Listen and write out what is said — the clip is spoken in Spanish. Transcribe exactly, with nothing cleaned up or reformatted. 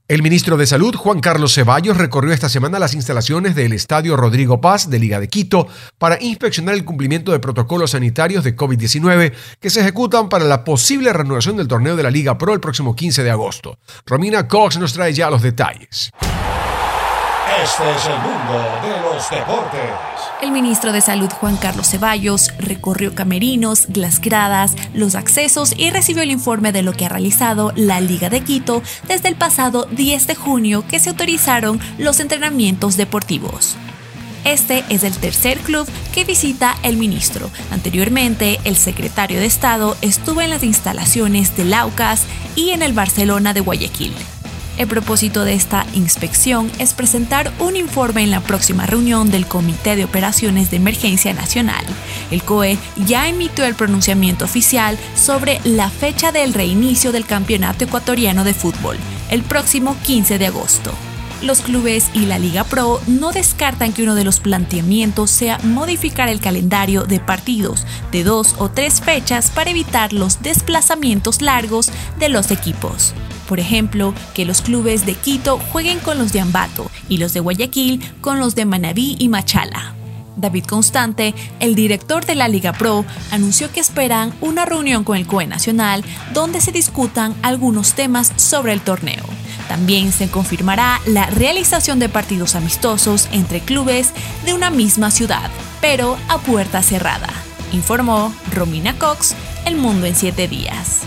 El ministro de Salud, Juan Carlos Ceballos, recorrió esta semana las instalaciones del Estadio Rodrigo Paz de Liga de Quito para inspeccionar el cumplimiento de protocolos sanitarios de COVID diecinueve que se ejecutan para la posible reanudación del torneo de la Liga Pro el próximo quince de agosto. Romina Cox nos trae ya los detalles. Este es el mundo de los deportes. El ministro de Salud, Juan Carlos Ceballos, recorrió camerinos, las gradas, los accesos y recibió el informe de lo que ha realizado la Liga de Quito desde el pasado diez de junio que se autorizaron los entrenamientos deportivos. Este es el tercer club que visita el ministro. Anteriormente, el secretario de Estado estuvo en las instalaciones del Aucas y en el Barcelona de Guayaquil. El propósito de esta inspección es presentar un informe en la próxima reunión del Comité de Operaciones de Emergencia Nacional. El C O E ya emitió el pronunciamiento oficial sobre la fecha del reinicio del Campeonato Ecuatoriano de Fútbol, el próximo quince de agosto. Los clubes y la Liga Pro no descartan que uno de los planteamientos sea modificar el calendario de partidos de dos o tres fechas para evitar los desplazamientos largos de los equipos. Por ejemplo, que los clubes de Quito jueguen con los de Ambato y los de Guayaquil con los de Manabí y Machala. David Constante, el director de la Liga Pro, anunció que esperan una reunión con el C O E Nacional donde se discutan algunos temas sobre el torneo. También se confirmará la realización de partidos amistosos entre clubes de una misma ciudad, pero a puerta cerrada, informó Romina Cox, El Mundo en siete días.